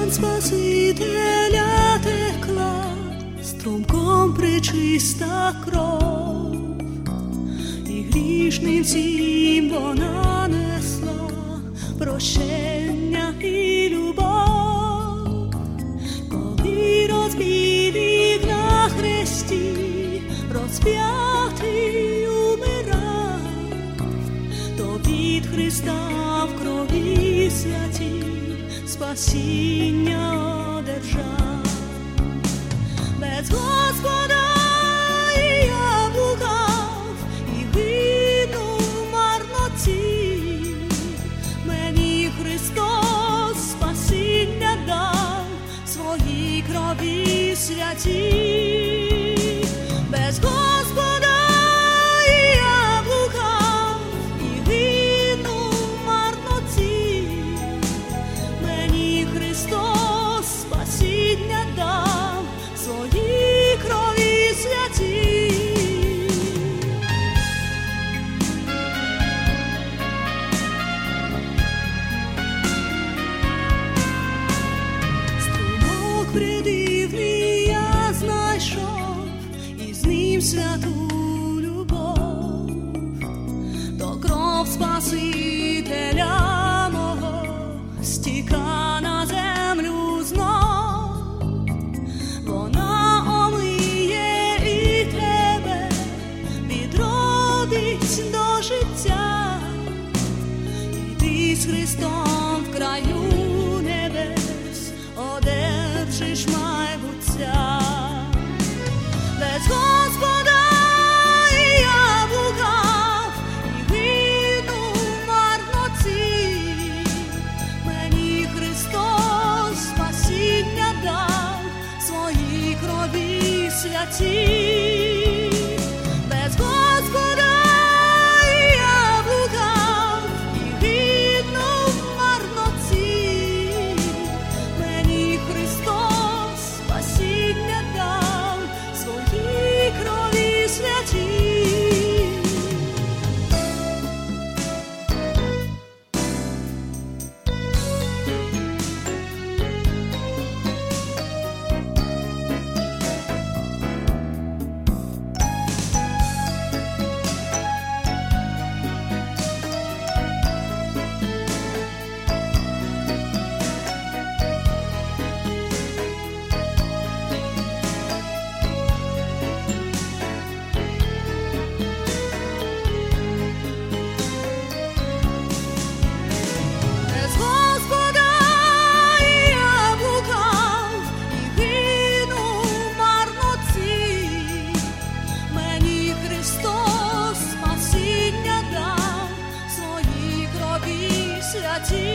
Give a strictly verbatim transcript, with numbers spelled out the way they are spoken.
Спасителя текла струмком пречиста кров, і грішницям вона несла прощення і любов. Коли розбійник на хресті розп'ятий умирав, то від Христа в крові святій спасіння одержав. Без Господа я блукав і гинув марноті, мені Христос спасіння дав своїй крові святій. Без Господа я блукав і гинув марноті, мені Христос спасіння дав своїй крові святій. Струмок придивний я знайшов, і з ним святу любов, то кров Спасителя мого стіка на землю знов. Вона омиє і тебе, відродить до життя, і ти з Христом в краю небес одержиш майбуття. Без Господа я блукав і гинув марноті, мені Христос спасіння дав своїй крові святій. Без Господа я блукав і гинув марноті, мені Христос спасіння дав своїй крові святій. Святі.